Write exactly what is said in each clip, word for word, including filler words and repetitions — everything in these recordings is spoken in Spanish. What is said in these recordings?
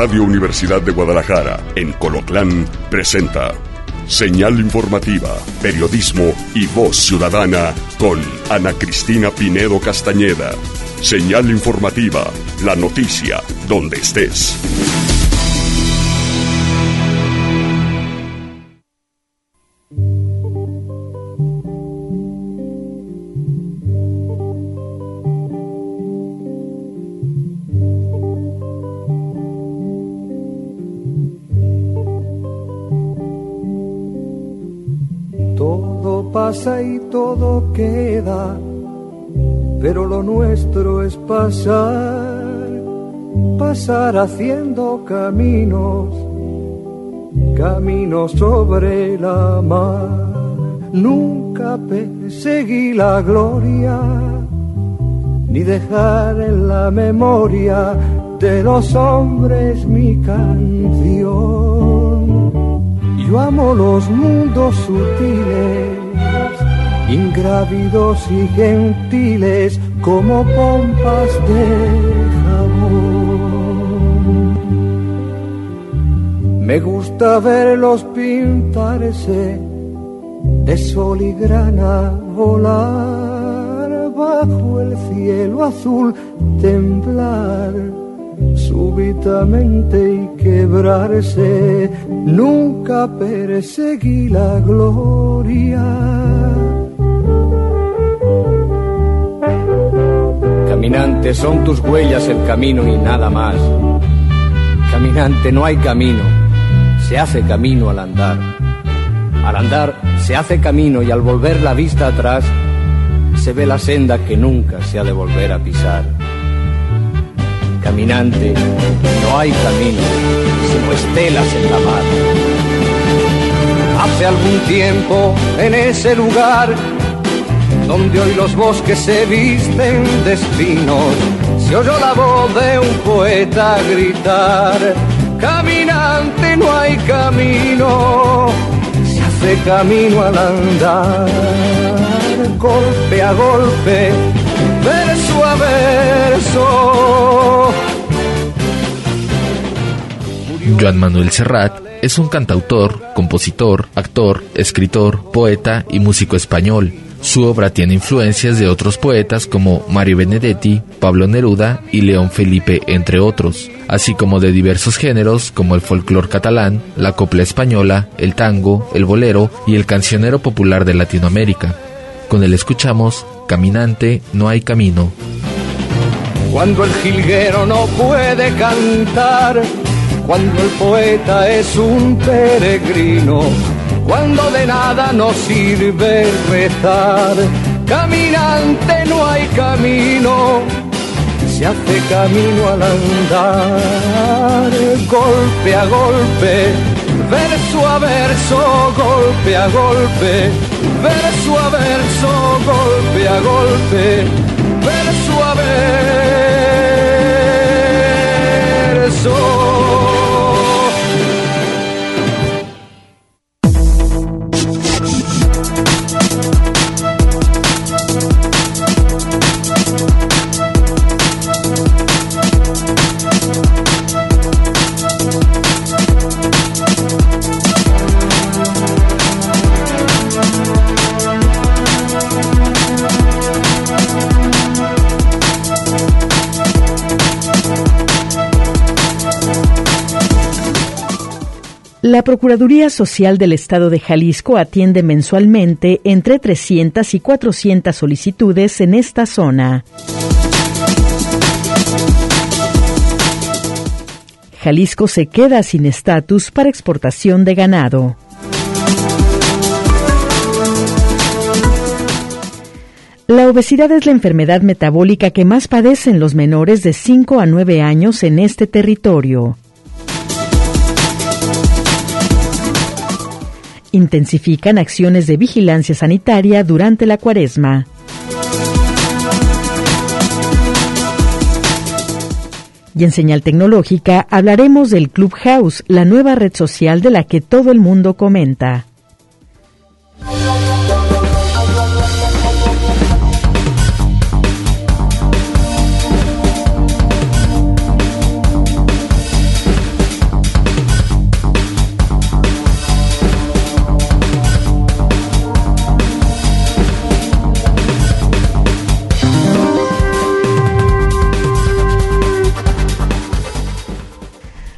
Radio Universidad de Guadalajara, en Colotlán, presenta Señal Informativa, Periodismo y Voz Ciudadana con Ana Cristina Pinedo Castañeda. Señal Informativa, la noticia donde estés. Todo pasa y todo queda, pero lo nuestro es pasar, pasar haciendo caminos, caminos sobre la mar. Nunca perseguí la gloria, ni dejar en la memoria de los hombres mi canción. Yo amo los mundos sutiles, ingrávidos y gentiles, como pompas de jabón. Me gusta verlos pintarse de sol y grana, volar bajo el cielo azul, temblar súbitamente y quebrarse. Nunca perseguí la gloria. Caminante, son tus huellas el camino y nada más. Caminante, no hay camino, se hace camino al andar. Al andar se hace camino y al volver la vista atrás se ve la senda que nunca se ha de volver a pisar. Caminante, no hay camino, sino estelas en la mar. Hace algún tiempo, en ese lugar donde hoy los bosques se visten de espinos, se oyó la voz de un poeta gritar: caminante, no hay camino, se hace camino al andar. Golpe a golpe, verso a verso. Joan Manuel Serrat es un cantautor, compositor, actor, escritor, poeta y músico español. Su obra tiene influencias de otros poetas como Mario Benedetti, Pablo Neruda y León Felipe, entre otros, así como de diversos géneros como el folclor catalán, la copla española, el tango, el bolero y el cancionero popular de Latinoamérica. Con él escuchamos Caminante, no hay camino. Cuando el jilguero no puede cantar, cuando el poeta es un peregrino, cuando de nada nos sirve rezar, caminante, no hay camino, se hace camino al andar. Golpe a golpe, verso a verso, golpe a golpe, verso a verso, golpe a golpe, verso a verso. La Procuraduría Social del Estado de Jalisco atiende mensualmente entre trescientas y cuatrocientas solicitudes en esta zona. Jalisco se queda sin estatus para exportación de ganado. La obesidad es la enfermedad metabólica que más padecen los menores de cinco a nueve años en este territorio. Intensifican acciones de vigilancia sanitaria durante la Cuaresma. Y en Señal Tecnológica hablaremos del Clubhouse, la nueva red social de la que todo el mundo comenta.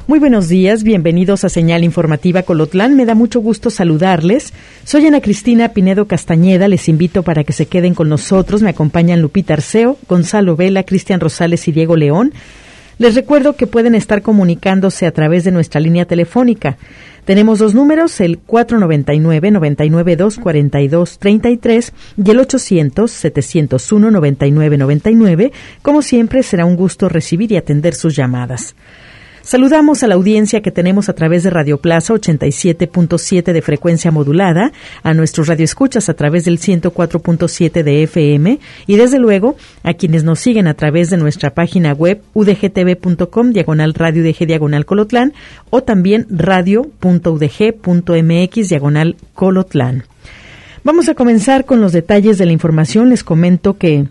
Muy buenos días, bienvenidos a Señal Informativa Colotlán. Me da mucho gusto saludarles. Soy Ana Cristina Pinedo Castañeda. Les invito para que se queden con nosotros. Me acompañan Lupita Arceo, Gonzalo Vela, Cristian Rosales y Diego León. Les recuerdo que pueden estar comunicándose a través de nuestra línea telefónica. Tenemos dos números, el cuatro noventa y nueve, noventa y nueve dos, cuarenta y dos treinta y tres y el ochocientos, setecientos uno, noventa y nueve noventa y nueve. Como siempre, será un gusto recibir y atender sus llamadas. Saludamos a la audiencia que tenemos a través de Radio Plaza ochenta y siete punto siete de frecuencia modulada, a nuestros radioescuchas a través del ciento cuatro punto siete de F M y desde luego a quienes nos siguen a través de nuestra página web u d g t v punto com diagonal radio U D G diagonal Colotlán o también radio punto u d g punto m x diagonal Colotlán. Vamos a comenzar con los detalles de la información. Les comento que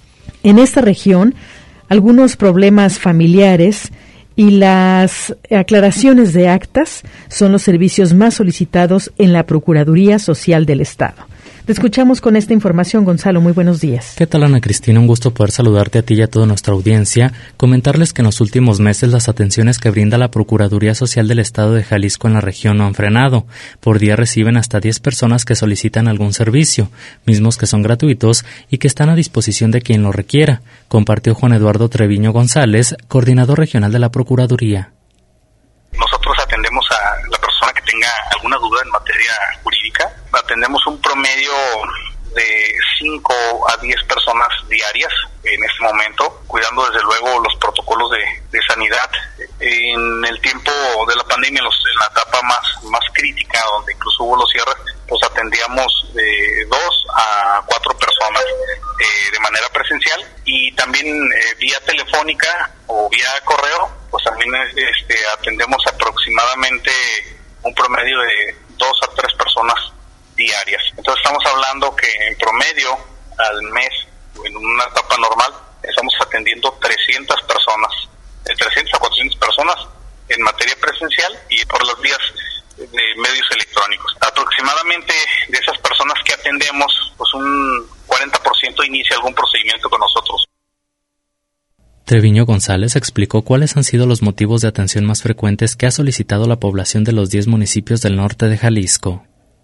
en esta región algunos problemas familiares y las aclaraciones de actas son los servicios más solicitados en la Procuraduría Social del Estado. Te escuchamos con esta información, Gonzalo. Muy buenos días. ¿Qué tal, Ana Cristina? Un gusto poder saludarte a ti y a toda nuestra audiencia. Comentarles que en los últimos meses las atenciones que brinda la Procuraduría Social del Estado de Jalisco en la región no han frenado. Por día reciben hasta diez personas que solicitan algún servicio, mismos que son gratuitos y que están a disposición de quien lo requiera, compartió Juan Eduardo Treviño González, coordinador regional de la Procuraduría. Nosotros atendemos a la persona que tenga alguna duda en materia jurídica. Atendemos un promedio de cinco a diez personas diarias en este momento, cuidando desde luego los protocolos de, de sanidad. En el tiempo de la pandemia, en, los, en la etapa más, más crítica, donde incluso hubo los cierres, pues atendíamos de dos a cuatro personas eh, de manera presencial y también eh, vía telefónica o vía correo, pues también este, atendemos aproximadamente un promedio de dos a tres personas diarias. Entonces estamos hablando que en promedio al mes, en una etapa normal, estamos atendiendo trescientas personas, de trescientas a cuatrocientas personas en materia presencial y por las vías de medios electrónicos. Aproximadamente de esas personas que atendemos, pues un cuarenta por ciento inicia algún procedimiento con nosotros. Treviño González explicó cuáles han sido los motivos de atención más frecuentes que ha solicitado la población de los diez municipios del norte de Jalisco.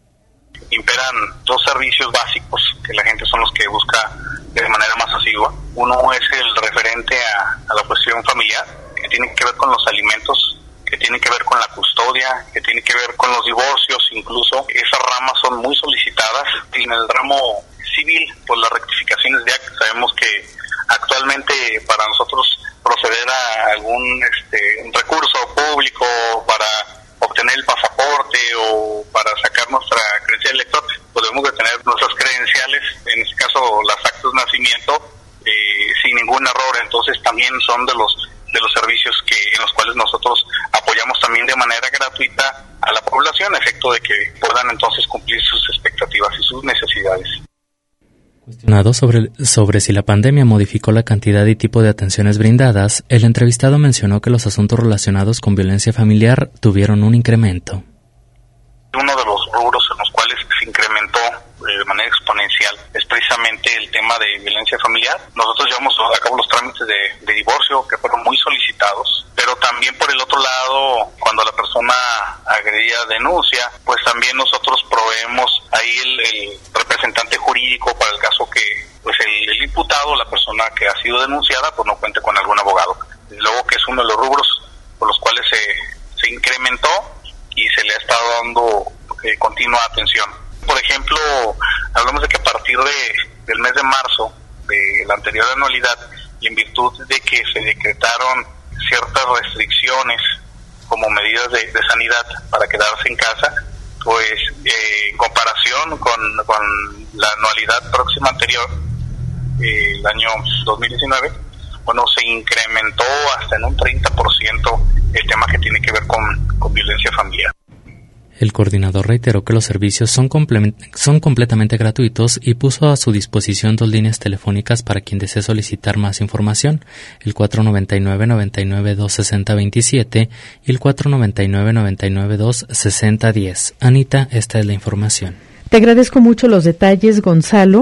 Imperan dos servicios básicos que la gente son los que busca de manera más asidua. Uno es el referente a, a la cuestión familiar, que tiene que ver con los alimentos, que tiene que ver con la custodia, que tiene que ver con los divorcios, incluso. Esas ramas son muy solicitadas. En el ramo civil, pues las rectificaciones de actas, sabemos que actualmente para nosotros proceder a algún este, un recurso público para obtener el pasaporte o para sacar nuestra credencial de lector, pues debemos de tener nuestras credenciales, en este caso las actas de nacimiento, eh, sin ningún error. Entonces también son de los de los servicios que en los cuales nosotros apoyamos también de manera gratuita a la población, a efecto de que puedan entonces cumplir sus expectativas y sus necesidades. Cuestionado sobre, sobre si la pandemia modificó la cantidad y tipo de atenciones brindadas, el entrevistado mencionó que los asuntos relacionados con violencia familiar tuvieron un incremento. Uno de los rubros en los cuales se incrementó eh, de manera exponencial es precisamente el tema de violencia familiar. Nosotros llevamos a cabo los trámites de, de divorcio que fueron muy solicitados, pero también por el otro lado, cuando la persona agredida denuncia, pues también nosotros proveemos ahí el, el representante jurídico para el caso que pues el, el imputado, la persona que ha sido denunciada, pues no cuente con algún abogado. Luego que es uno de los rubros por los cuales se, se incrementó y se le ha estado dando eh, continua atención. Por ejemplo, hablamos de que a partir de, del mes de marzo de la anterior anualidad y en virtud de que se decretaron ciertas restricciones como medidas de, de sanidad para quedarse en casa, pues eh, en comparación con, con la anualidad próxima anterior, eh, el año dos mil diecinueve, bueno, se incrementó hasta en un treinta por ciento el tema que tiene que ver con, con violencia familiar. El coordinador reiteró que los servicios son, comple- son completamente gratuitos y puso a su disposición dos líneas telefónicas para quien desee solicitar más información, el cuatro noventa y nueve, noventa y nueve dos, sesenta veintisiete y el cuatro noventa y nueve, noventa y nueve dos, sesenta diez. Anita, esta es la información. Te agradezco mucho los detalles, Gonzalo,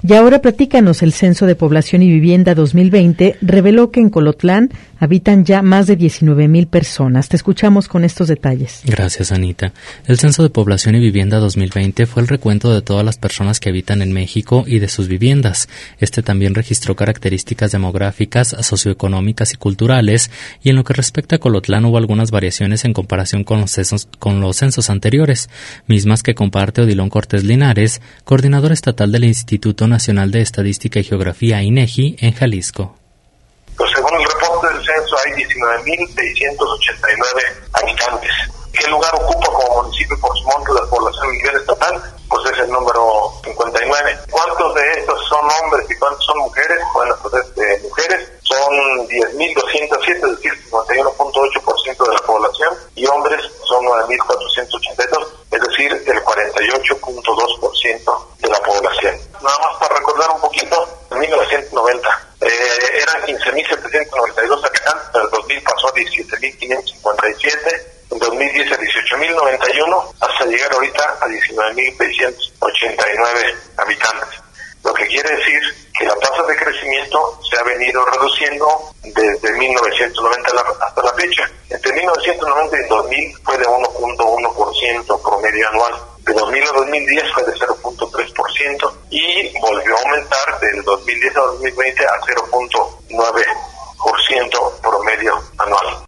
Y ahora platícanos, el Censo de Población y Vivienda dos mil veinte reveló que en Colotlán habitan ya más de diecinueve mil personas. Te escuchamos con estos detalles. Gracias, Anita. El Censo de Población y Vivienda dos mil veinte fue el recuento de todas las personas que habitan en México y de sus viviendas. Este también registró características demográficas, socioeconómicas y culturales, y en lo que respecta a Colotlán hubo algunas variaciones en comparación con los censos, con los censos anteriores, mismas que comparte Odilon Cortés Linares, coordinador estatal del Instituto Nacional de Estadística y Geografía, INEGI, en Jalisco. Pues según el reporte del censo hay diecinueve mil seiscientos ochenta y nueve habitantes. ¿Qué lugar ocupa como municipio por su monto de población a nivel estatal? Pues es el número cincuenta y nueve. ¿Cuántos de estos son hombres y cuántos son mujeres? Bueno, pues este, mujeres son diez mil doscientos siete, es decir, cincuenta y uno punto ocho por ciento de la población, y hombres son nueve mil cuatrocientos ochenta y dos, es decir, el cuarenta y ocho punto dos por ciento de la población. Nada más para recordar un poquito, en mil novecientos noventa eh, eran quince mil setecientos noventa y dos habitantes, en el dos mil pasó a diecisiete mil quinientos cincuenta y siete, en dos mil diez a dieciocho mil noventa y uno, hasta llegar ahorita a diecinueve mil seiscientos ochenta y nueve habitantes. Lo que quiere decir que la tasa de crecimiento se ha venido reduciendo desde mil novecientos noventa hasta la fecha. Entre mil novecientos noventa y dos mil fue de uno punto uno por ciento promedio anual. De dos mil a dos mil diez fue de cero punto tres por ciento y volvió a aumentar del dos mil diez a dos mil veinte a cero punto nueve por ciento promedio anual.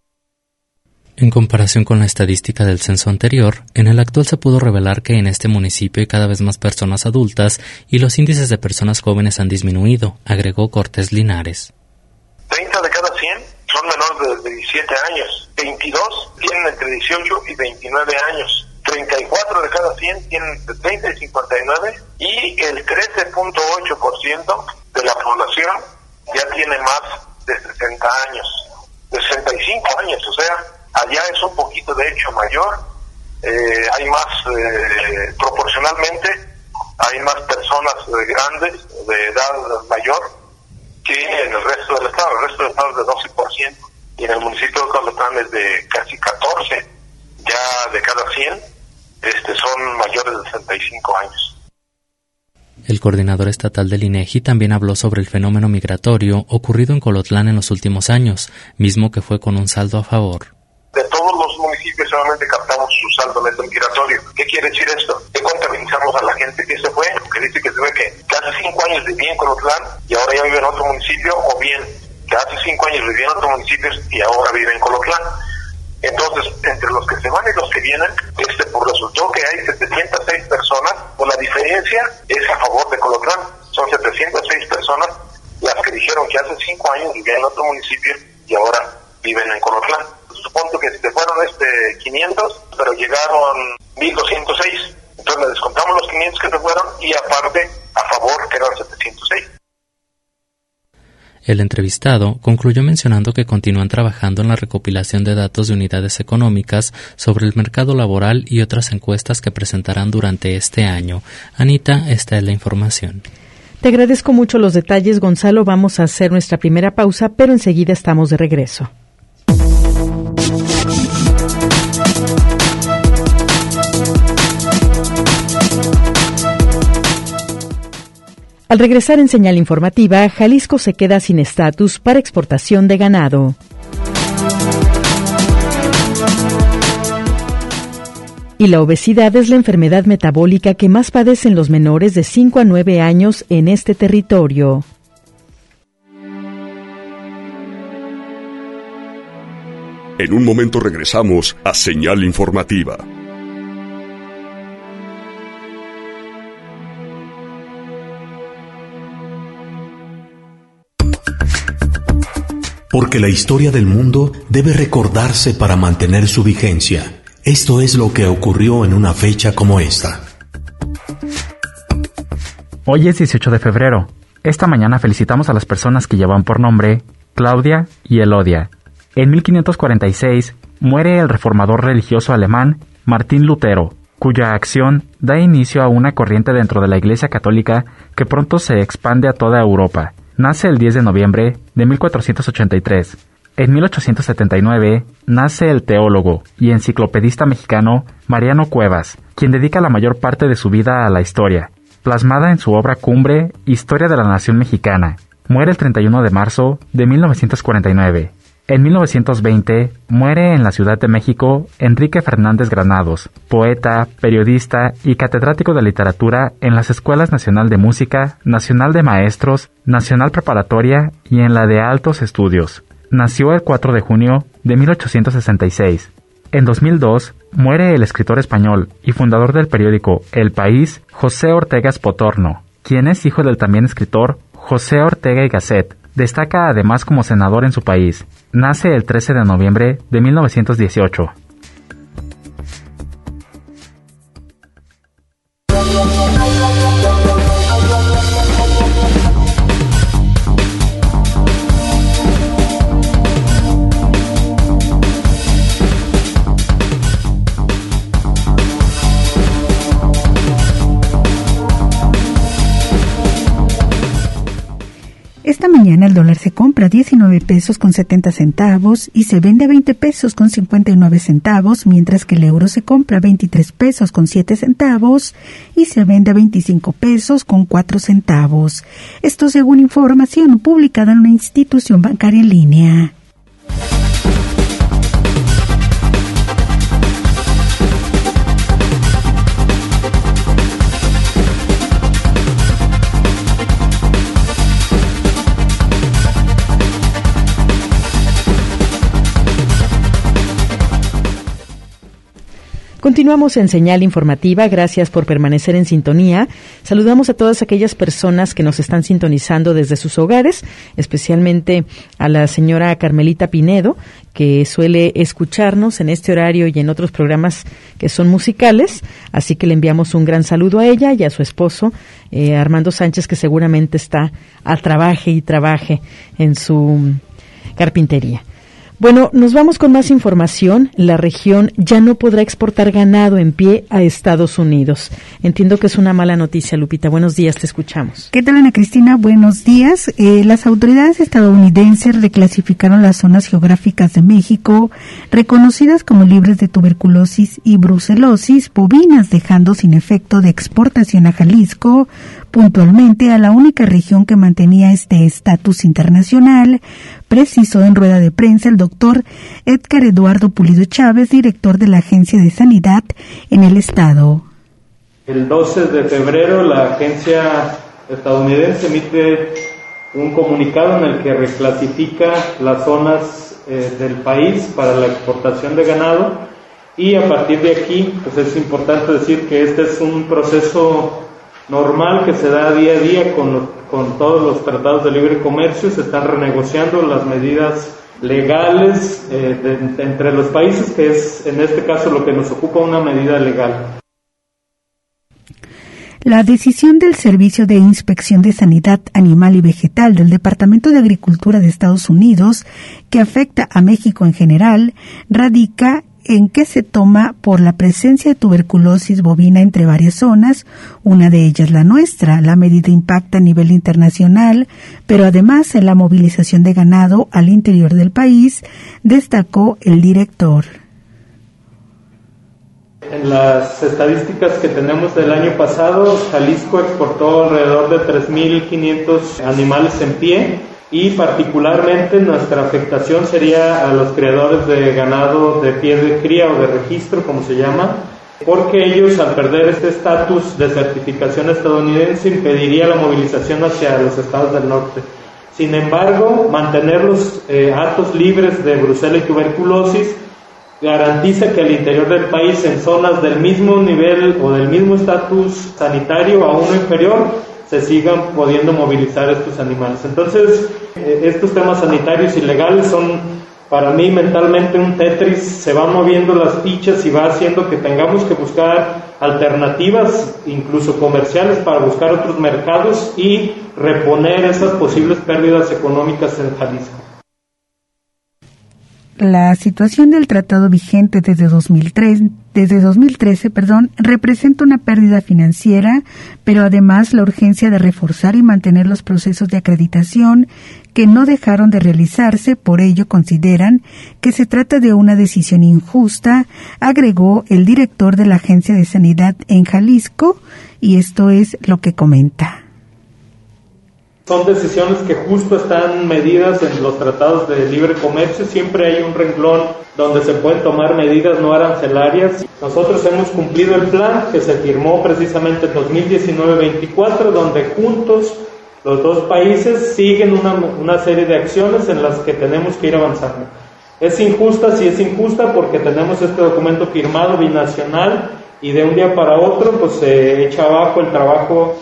En comparación con la estadística del censo anterior, en el actual se pudo revelar que en este municipio hay cada vez más personas adultas y los índices de personas jóvenes han disminuido, agregó Cortés Linares. treinta de cada cien son menores de diecisiete años, veintidós tienen entre dieciocho y veintinueve años, treinta y cuatro de cada cien tienen entre treinta y cincuenta y nueve y el trece punto ocho por ciento de la población ya tiene más de sesenta años, de sesenta y cinco años, o sea, allá es un poquito de hecho mayor, eh, hay más, eh, proporcionalmente, hay más personas eh, grandes, de edad mayor, que en el resto del estado. El resto del estado es de doce por ciento, y en el municipio de Colotlán es de casi catorce, ya de cada cien este, son mayores de sesenta y cinco años. El coordinador estatal del INEGI también habló sobre el fenómeno migratorio ocurrido en Colotlán en los últimos años, mismo que fue con un saldo a favor. De todos los municipios solamente captamos su saldo neto migratorio. ¿Qué quiere decir esto? Que contabilizamos a la gente que se fue, que dice que se fue que, que hace cinco años vivía en Colotlán y ahora ya vive en otro municipio, o bien que hace cinco años vivía en otros municipios y ahora vive en Colotlán. Entonces, entre los que se van y los que vienen, este pues resultó que hay setecientas seis personas, pues la diferencia es a favor de Colotlán. Son setecientas seis personas las que dijeron que hace cinco años vivían en otro municipio y ahora viven en Colotlán. Supongo que se fueron este quinientos, pero llegaron mil doscientos seis. Entonces le descontamos los quinientos que se fueron y aparte a favor que eran setecientos seis. El entrevistado concluyó mencionando que continúan trabajando en la recopilación de datos de unidades económicas sobre el mercado laboral y otras encuestas que presentarán durante este año. Anita, esta es la información. Te agradezco mucho los detalles, Gonzalo. Vamos a hacer nuestra primera pausa, pero enseguida estamos de regreso. Al regresar en Señal Informativa, Jalisco se queda sin estatus para exportación de ganado. Y la obesidad es la enfermedad metabólica que más padecen los menores de cinco a nueve años en este territorio. En un momento regresamos a Señal Informativa. Porque la historia del mundo debe recordarse para mantener su vigencia. Esto es lo que ocurrió en una fecha como esta. Hoy es dieciocho de febrero. Esta mañana felicitamos a las personas que llevan por nombre Claudia y Elodia. En mil quinientos cuarenta y seis muere el reformador religioso alemán Martín Lutero, cuya acción da inicio a una corriente dentro de la Iglesia Católica que pronto se expande a toda Europa. Nace el diez de noviembre de mil cuatrocientos ochenta y tres. En mil ochocientos setenta y nueve nace el teólogo y enciclopedista mexicano Mariano Cuevas, quien dedica la mayor parte de su vida a la historia. plasmada en su obra cumbre Historia de la Nación Mexicana. Muere el treinta y uno de marzo de mil novecientos cuarenta y nueve. En mil novecientos veinte muere en la Ciudad de México Enrique Fernández Granados, poeta, periodista y catedrático de literatura en las Escuelas Nacional de Música, Nacional de Maestros, Nacional Preparatoria y en la de Altos Estudios. Nació el cuatro de junio de mil ochocientos sesenta y seis. En dos mil dos muere el escritor español y fundador del periódico El País, José Ortega Espotorno, quien es hijo del también escritor José Ortega y Gasset. Destaca además como senador en su país. Nace el trece de noviembre de mil novecientos dieciocho. Esta mañana el dólar se compra a diecinueve pesos con setenta centavos y se vende a veinte pesos con cincuenta y nueve centavos, mientras que el euro se compra a veintitrés pesos con siete centavos y se vende a veinticinco pesos con cuatro centavos. Esto según información publicada en una institución bancaria en línea. Continuamos en Señal Informativa, gracias por permanecer en sintonía. Saludamos a todas aquellas personas que nos están sintonizando desde sus hogares, especialmente a la señora Carmelita Pinedo, que suele escucharnos en este horario y en otros programas que son musicales, así que le enviamos un gran saludo a ella y a su esposo, eh, Armando Sánchez, que seguramente está a trabaje y trabaje en su carpintería. Bueno, nos vamos con más información. La región ya no podrá exportar ganado en pie a Estados Unidos. Entiendo que es una mala noticia, Lupita. Buenos días, te escuchamos. ¿Qué tal, Ana Cristina? Buenos días. Eh, las autoridades estadounidenses reclasificaron las zonas geográficas de México reconocidas como libres de tuberculosis y brucelosis bovinas, dejando sin efecto de exportación a Jalisco, puntualmente a la única región que mantenía este estatus internacional, precisó en rueda de prensa el doctor Edgar Eduardo Pulido Chávez, director de la Agencia de Sanidad en el estado. El doce de febrero la agencia estadounidense emite un comunicado en el que reclasifica las zonas eh, del país para la exportación de ganado, y a partir de aquí pues es importante decir que este es un proceso normal que se da día a día con, los, con todos los tratados de libre comercio. Se están renegociando las medidas legales eh, de, de, entre los países, que es en este caso lo que nos ocupa, una medida legal. La decisión del Servicio de Inspección de Sanidad Animal y Vegetal del Departamento de Agricultura de Estados Unidos, que afecta a México en general, radica en que se toma por la presencia de tuberculosis bovina entre varias zonas, una de ellas la nuestra. La medida impacta a nivel internacional, pero además en la movilización de ganado al interior del país, destacó el director. En las estadísticas que tenemos del año pasado, Jalisco exportó alrededor de tres mil quinientos animales en pie, y particularmente nuestra afectación sería a los criadores de ganado de pie de cría o de registro, como se llama, porque ellos, al perder este estatus de certificación estadounidense, impediría la movilización hacia los estados del norte. Sin embargo, mantener los eh, hatos libres de brucela y tuberculosis garantiza que al interior del país, en zonas del mismo nivel o del mismo estatus sanitario a uno inferior, se sigan pudiendo movilizar estos animales. Entonces, eh, estos temas sanitarios y legales son para mí mentalmente un Tetris. Se van moviendo las fichas y va haciendo que tengamos que buscar alternativas, incluso comerciales, para buscar otros mercados y reponer esas posibles pérdidas económicas en Jalisco. La situación del tratado vigente desde dos mil tres, desde dos mil trece, perdón, representa una pérdida financiera, pero además la urgencia de reforzar y mantener los procesos de acreditación que no dejaron de realizarse, por ello consideran que se trata de una decisión injusta, agregó el director de la Agencia de Sanidad en Jalisco, y esto es lo que comenta. Son decisiones que justo están medidas en los tratados de libre comercio. Siempre hay un renglón donde se pueden tomar medidas no arancelarias. Nosotros hemos cumplido el plan que se firmó precisamente en dos mil diecinueve veinticuatro, donde juntos los dos países siguen una, una serie de acciones en las que tenemos que ir avanzando. Es injusta, sí es injusta, porque tenemos este documento firmado binacional y de un día para otro pues se echa abajo el trabajo.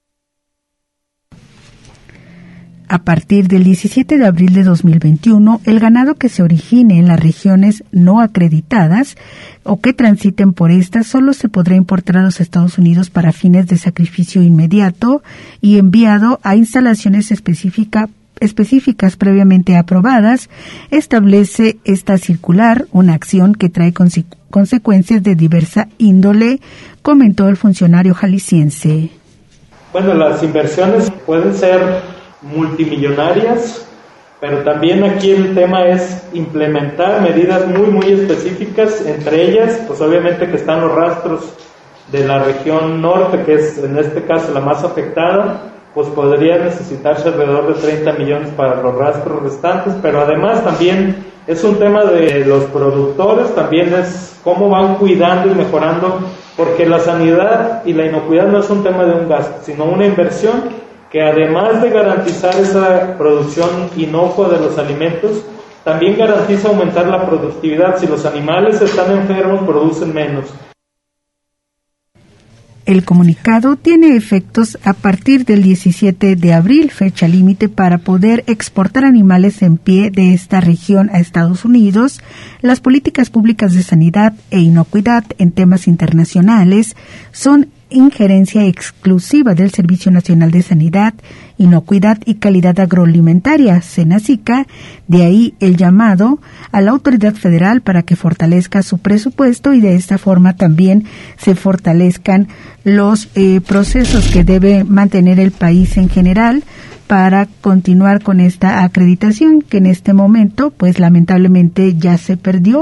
A partir del diecisiete de abril de dos mil veintiuno, el ganado que se origine en las regiones no acreditadas o que transiten por estas solo se podrá importar a los Estados Unidos para fines de sacrificio inmediato y enviado a instalaciones específica, específicas previamente aprobadas. Establece esta circular una acción que trae conse- consecuencias de diversa índole, comentó el funcionario jalisciense. Bueno, las inversiones pueden ser multimillonarias, pero también aquí el tema es implementar medidas muy muy específicas, entre ellas pues obviamente que están los rastros de la región norte, que es en este caso la más afectada, pues podría necesitarse alrededor de treinta millones para los rastros restantes, pero además también es un tema de los productores, también es cómo van cuidando y mejorando, porque la sanidad y la inocuidad no es un tema de un gasto, sino una inversión que además de garantizar esa producción inocua de los alimentos, también garantiza aumentar la productividad. Si los animales están enfermos, producen menos. El comunicado tiene efectos a partir del diecisiete de abril, fecha límite para poder exportar animales en pie de esta región a Estados Unidos. Las políticas públicas de sanidad e inocuidad en temas internacionales son injerencia exclusiva del Servicio Nacional de Sanidad, Inocuidad y Calidad Agroalimentaria, SENASICA, de ahí el llamado a la autoridad federal para que fortalezca su presupuesto y de esta forma también se fortalezcan los eh, procesos que debe mantener el país en general para continuar con esta acreditación que en este momento pues lamentablemente ya se perdió.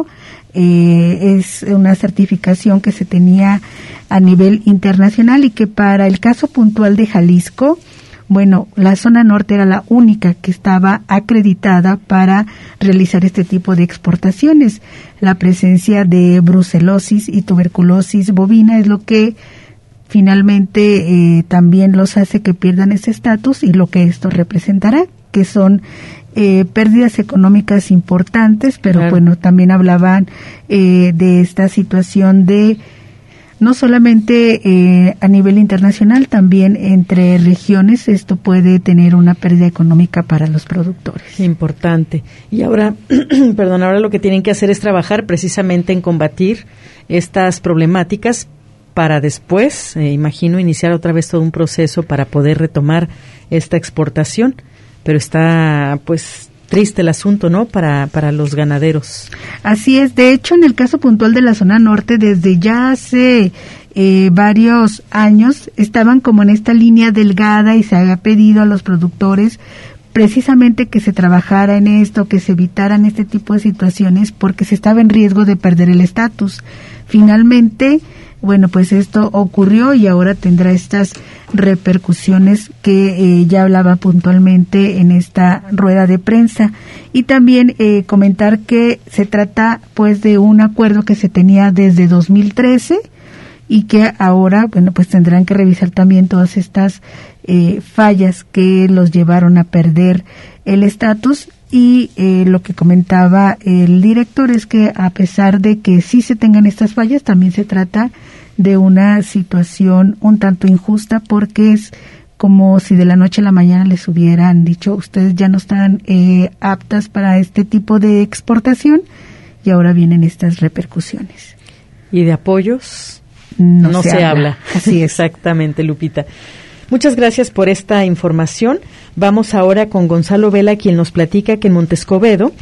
Eh, es una certificación que se tenía a nivel internacional y que para el caso puntual de Jalisco, bueno, la zona norte era la única que estaba acreditada para realizar este tipo de exportaciones. La presencia de brucelosis y tuberculosis bovina es lo que finalmente eh, también los hace que pierdan ese estatus y lo que esto representará, que son Eh, pérdidas económicas importantes, pero claro. Bueno, también hablaban eh, de esta situación de no solamente eh, a nivel internacional, también entre regiones, esto puede tener una pérdida económica para los productores. Importante. Y ahora, perdón, ahora lo que tienen que hacer es trabajar precisamente en combatir estas problemáticas para después, eh, imagino, iniciar otra vez todo un proceso para poder retomar esta exportación. Pero está, pues, triste el asunto, ¿no?, para, para los ganaderos. Así es. De hecho, en el caso puntual de la zona norte, desde ya hace eh, varios años, estaban como en esta línea delgada y se había pedido a los productores precisamente que se trabajara en esto, que se evitaran este tipo de situaciones, porque se estaba en riesgo de perder el estatus. Finalmente, bueno, pues esto ocurrió y ahora tendrá estas repercusiones que eh, ya hablaba puntualmente en esta rueda de prensa. Y también eh, comentar que se trata pues de un acuerdo que se tenía desde dos mil trece y que ahora, bueno, pues tendrán que revisar también todas estas eh, fallas que los llevaron a perder el estatus. Y eh, lo que comentaba el director es que a pesar de que sí se tengan estas fallas, también se trata de una situación un tanto injusta, porque es como si de la noche a la mañana les hubieran dicho, ustedes ya no están eh, aptas para este tipo de exportación, y ahora vienen estas repercusiones. ¿Y de apoyos? No, no se, se habla. habla. Así es. Exactamente, Lupita. Muchas gracias por esta información. Vamos ahora con Gonzalo Vela, quien nos platica que en Montescobedo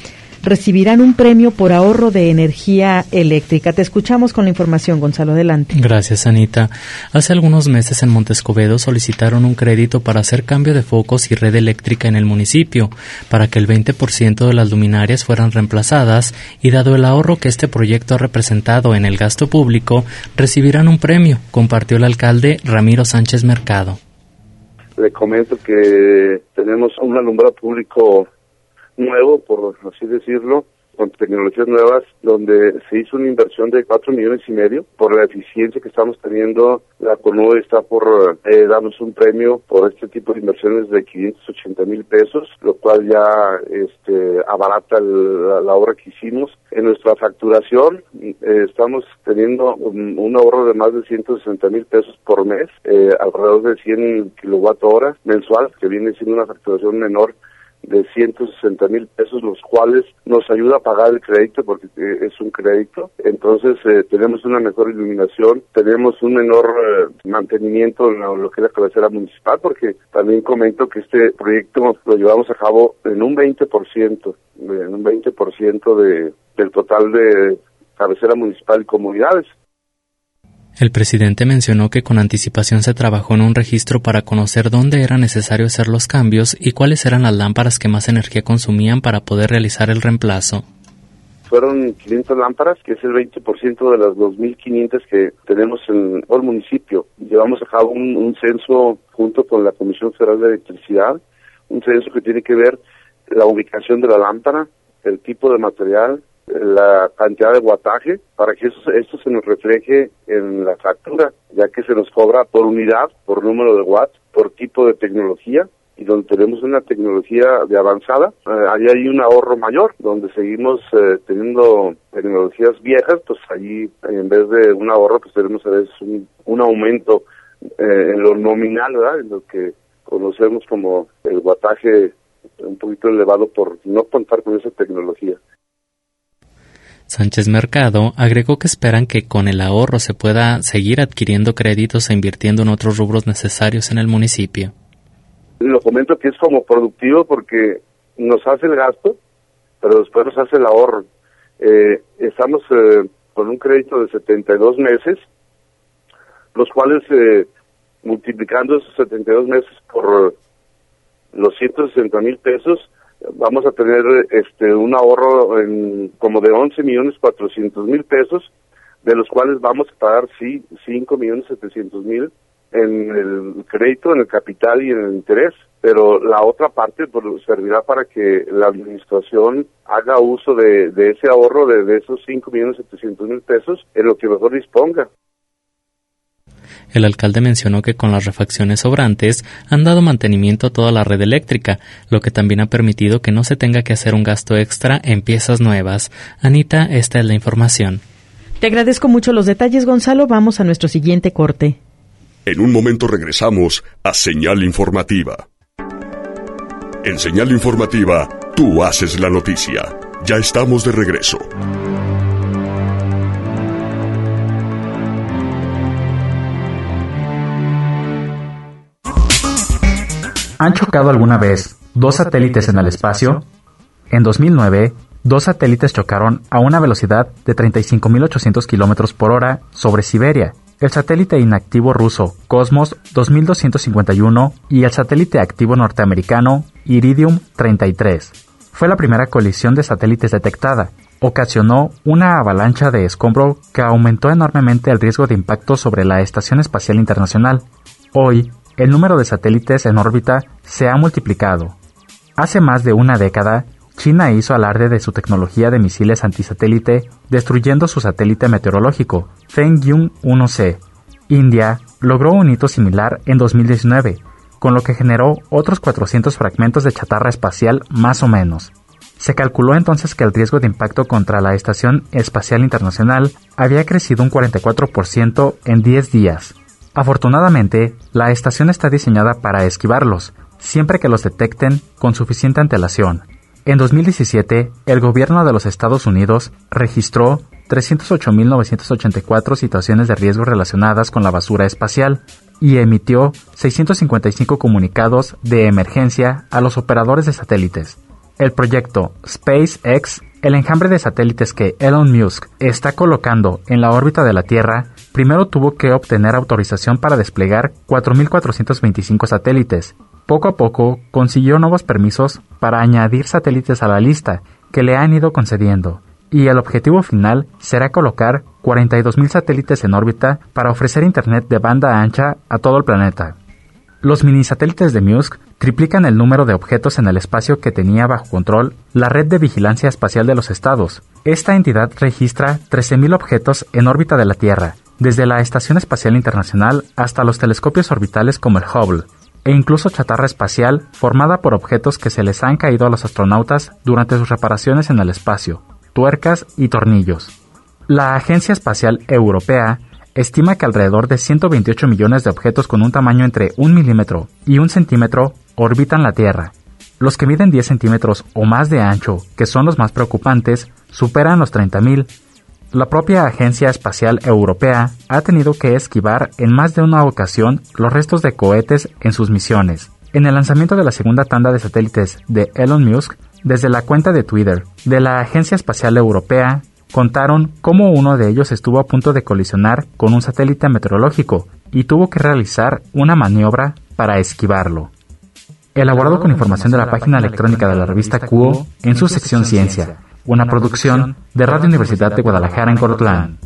recibirán un premio por ahorro de energía eléctrica. Te escuchamos con la información, Gonzalo, adelante. Gracias, Anita. Hace algunos meses en Montescobedo solicitaron un crédito para hacer cambio de focos y red eléctrica en el municipio, para que el veinte por ciento de las luminarias fueran reemplazadas, y dado el ahorro que este proyecto ha representado en el gasto público, recibirán un premio, compartió el alcalde Ramiro Sánchez Mercado. Le comento que tenemos un alumbrado público nuevo, por así decirlo, con tecnologías nuevas, donde se hizo una inversión de cuatro millones y medio. Por la eficiencia que estamos teniendo, la CONUE está por eh, darnos un premio por este tipo de inversiones de quinientos ochenta mil pesos, lo cual ya este, abarata el, la, la obra que hicimos. En nuestra facturación eh, estamos teniendo un, un ahorro de más de ciento sesenta mil pesos por mes, eh, alrededor de cien kilowatt hora mensual, que viene siendo una facturación menor de ciento sesenta mil pesos, los cuales nos ayuda a pagar el crédito porque eh, es un crédito. Entonces eh, tenemos una mejor iluminación, tenemos un menor eh, mantenimiento en lo, lo que es la cabecera municipal, porque también comento que este proyecto lo llevamos a cabo en un veinte por ciento, en un veinte por ciento de, del total de cabecera municipal y comunidades. El presidente mencionó que con anticipación se trabajó en un registro para conocer dónde era necesario hacer los cambios y cuáles eran las lámparas que más energía consumían para poder realizar el reemplazo. Fueron quinientas lámparas, que es el veinte por ciento de las dos mil quinientas que tenemos en todo el municipio. Llevamos a cabo un, un censo junto con la Comisión Federal de Electricidad, un censo que tiene que ver la ubicación de la lámpara, el tipo de material, la cantidad de wattaje, para que eso, esto se nos refleje en la factura, ya que se nos cobra por unidad, por número de watts, por tipo de tecnología, y donde tenemos una tecnología de avanzada, eh, ahí hay un ahorro mayor. Donde seguimos eh, teniendo tecnologías viejas, pues allí en vez de un ahorro, pues tenemos a veces un, un aumento eh, en lo nominal, ¿verdad? En lo que conocemos como el wattaje un poquito elevado por no contar con esa tecnología. Sánchez Mercado agregó que esperan que con el ahorro se pueda seguir adquiriendo créditos e invirtiendo en otros rubros necesarios en el municipio. Lo comento que es como productivo porque nos hace el gasto, pero después nos hace el ahorro. Eh, estamos eh, con un crédito de setenta y dos meses, los cuales eh, multiplicando esos setenta y dos meses por los ciento sesenta mil pesos, vamos a tener este un ahorro en como de once millones cuatrocientos mil pesos, de los cuales vamos a pagar sí cinco millones setecientos mil en el crédito, en el capital y en el interés, pero la otra parte pues, servirá para que la administración haga uso de, de ese ahorro de, de esos cinco millones setecientos mil pesos en lo que mejor disponga. El alcalde mencionó que con las refacciones sobrantes han dado mantenimiento a toda la red eléctrica, lo que también ha permitido que no se tenga que hacer un gasto extra en piezas nuevas. Anita, esta es la información. Te agradezco mucho los detalles, Gonzalo. Vamos a nuestro siguiente corte. En un momento regresamos a Señal Informativa. En Señal Informativa, tú haces la noticia. Ya estamos de regreso. ¿Han chocado alguna vez dos satélites en el espacio? En dos mil nueve, dos satélites chocaron a una velocidad de treinta y cinco mil ochocientos kilómetros por hora sobre Siberia. El satélite inactivo ruso Cosmos dos mil doscientos cincuenta y uno y el satélite activo norteamericano Iridium treinta y tres. Fue la primera colisión de satélites detectada. Ocasionó una avalancha de escombro que aumentó enormemente el riesgo de impacto sobre la Estación Espacial Internacional. Hoy, el número de satélites en órbita se ha multiplicado. Hace más de una década, China hizo alarde de su tecnología de misiles antisatélite, destruyendo su satélite meteorológico, Zhengyon uno ce. India logró un hito similar en dos mil diecinueve, con lo que generó otros cuatrocientos fragmentos de chatarra espacial más o menos. Se calculó entonces que el riesgo de impacto contra la Estación Espacial Internacional había crecido un cuarenta y cuatro por ciento en diez días. Afortunadamente, la estación está diseñada para esquivarlos, siempre que los detecten con suficiente antelación. En dos mil diecisiete, el gobierno de los Estados Unidos registró trescientas ocho mil novecientas ochenta y cuatro situaciones de riesgo relacionadas con la basura espacial y emitió seiscientos cincuenta y cinco comunicados de emergencia a los operadores de satélites. El proyecto SpaceX El enjambre de satélites que Elon Musk está colocando en la órbita de la Tierra primero tuvo que obtener autorización para desplegar cuatro mil cuatrocientos veinticinco satélites. Poco a poco consiguió nuevos permisos para añadir satélites a la lista que le han ido concediendo, y el objetivo final será colocar cuarenta y dos mil satélites en órbita para ofrecer internet de banda ancha a todo el planeta. Los minisatélites de Musk triplican el número de objetos en el espacio que tenía bajo control la Red de Vigilancia Espacial de los Estados. Esta entidad registra trece mil objetos en órbita de la Tierra, desde la Estación Espacial Internacional hasta los telescopios orbitales como el Hubble, e incluso chatarra espacial formada por objetos que se les han caído a los astronautas durante sus reparaciones en el espacio, tuercas y tornillos. La Agencia Espacial Europea estima que alrededor de ciento veintiocho millones de objetos con un tamaño entre un milímetro y un centímetro orbitan la Tierra. Los que miden diez centímetros o más de ancho, que son los más preocupantes, superan los treinta mil. La propia Agencia Espacial Europea ha tenido que esquivar en más de una ocasión los restos de cohetes en sus misiones. En el lanzamiento de la segunda tanda de satélites de Elon Musk, desde la cuenta de Twitter de la Agencia Espacial Europea, contaron cómo uno de ellos estuvo a punto de colisionar con un satélite meteorológico y tuvo que realizar una maniobra para esquivarlo. Elaborado con información de la página electrónica de la revista Cuo en su sección Ciencia, una producción de Radio Universidad de Guadalajara en Colotlán.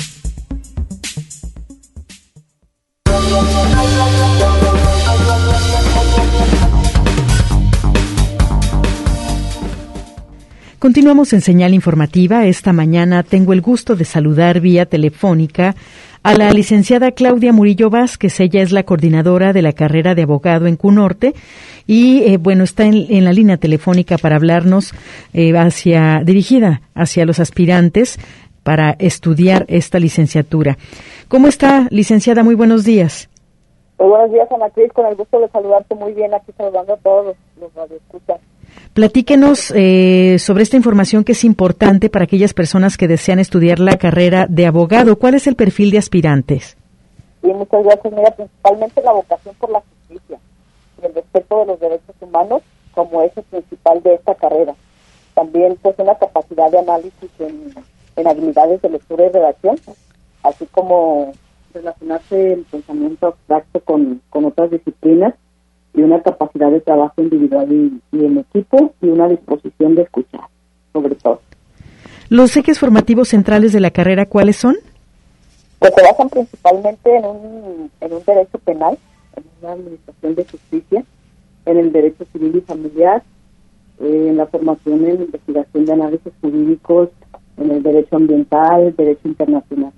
Continuamos en Señal Informativa. Esta mañana tengo el gusto de saludar vía telefónica a la licenciada Claudia Murillo Vázquez. Ella es la coordinadora de la carrera de abogado en CUNORTE y, eh, bueno, está en, en la línea telefónica para hablarnos eh, hacia, dirigida hacia los aspirantes para estudiar esta licenciatura. ¿Cómo está, licenciada? Muy buenos días. Muy buenos días, Ana Cris. Con el gusto de saludarte muy bien, aquí saludando a todos los radioescuchas. Platíquenos eh, sobre esta información que es importante para aquellas personas que desean estudiar la carrera de abogado. ¿Cuál es el perfil de aspirantes? Sí, muchas gracias. Mira, principalmente la vocación por la justicia y el respeto de los derechos humanos como eje principal de esta carrera. También pues una capacidad de análisis en, en habilidades de lectura y redacción, así como relacionarse el pensamiento abstracto con, con otras disciplinas, y una capacidad de trabajo individual y, y en equipo, y una disposición de escuchar, sobre todo. ¿Los ejes formativos centrales de la carrera cuáles son? Pues se basan principalmente en un, en un derecho penal, en una administración de justicia, en el derecho civil y familiar, eh, en la formación en investigación de análisis jurídicos, en el derecho ambiental, derecho internacional.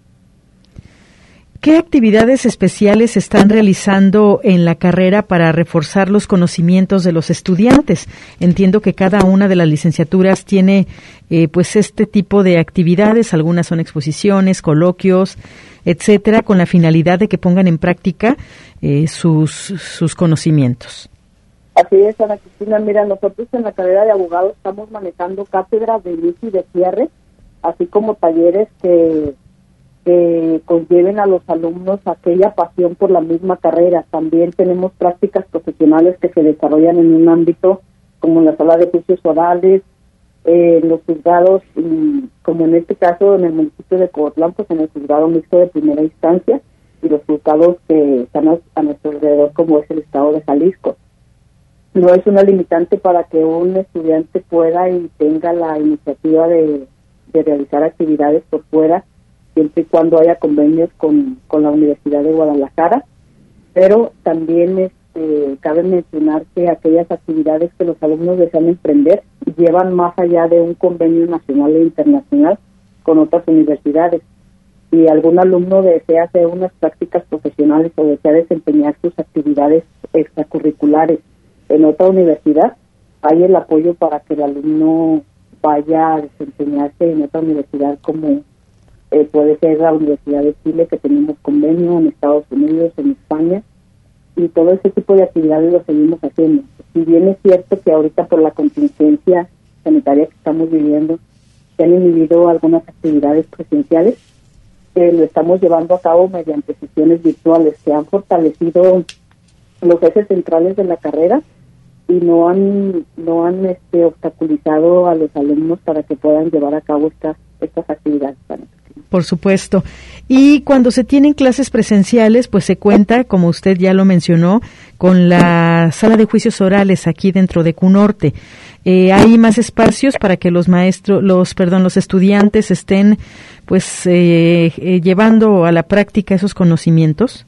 ¿Qué actividades especiales se están realizando en la carrera para reforzar los conocimientos de los estudiantes? Entiendo que cada una de las licenciaturas tiene eh, pues este tipo de actividades, algunas son exposiciones, coloquios, etcétera, con la finalidad de que pongan en práctica eh, sus, sus conocimientos. Así es, Ana Cristina. Mira, nosotros en la carrera de abogado estamos manejando cátedras de inicio y de cierre, así como talleres que que conlleven a los alumnos aquella pasión por la misma carrera. También tenemos prácticas profesionales que se desarrollan en un ámbito como en la sala de juicios orales, eh, los juzgados, y, como en este caso en el municipio de Cogotlán, pues en el juzgado mixto de primera instancia, y los juzgados que están a, a nuestro alrededor, como es el estado de Jalisco. No es una limitante para que un estudiante pueda y tenga la iniciativa de, de realizar actividades por fuera, siempre y cuando haya convenios con, con la Universidad de Guadalajara, pero también este, cabe mencionar que aquellas actividades que los alumnos desean emprender llevan más allá de un convenio nacional e internacional con otras universidades. Si algún alumno desea hacer unas prácticas profesionales o desea desempeñar sus actividades extracurriculares en otra universidad, hay el apoyo para que el alumno vaya a desempeñarse en otra universidad, como Eh, puede ser la Universidad de Chile, que tenemos convenio, en Estados Unidos, en España, y todo ese tipo de actividades lo seguimos haciendo. Si bien es cierto que ahorita por la contingencia sanitaria que estamos viviendo se han inhibido algunas actividades presenciales, eh, lo estamos llevando a cabo mediante sesiones virtuales que han fortalecido los ejes centrales de la carrera y no han no han este obstaculizado a los alumnos para que puedan llevar a cabo estas estas actividades. Por supuesto. Y cuando se tienen clases presenciales, pues se cuenta, como usted ya lo mencionó, con la sala de juicios orales aquí dentro de CUNORTE. Eh, ¿Hay más espacios para que los maestros, los perdón, los estudiantes estén, pues, eh, eh, llevando a la práctica esos conocimientos?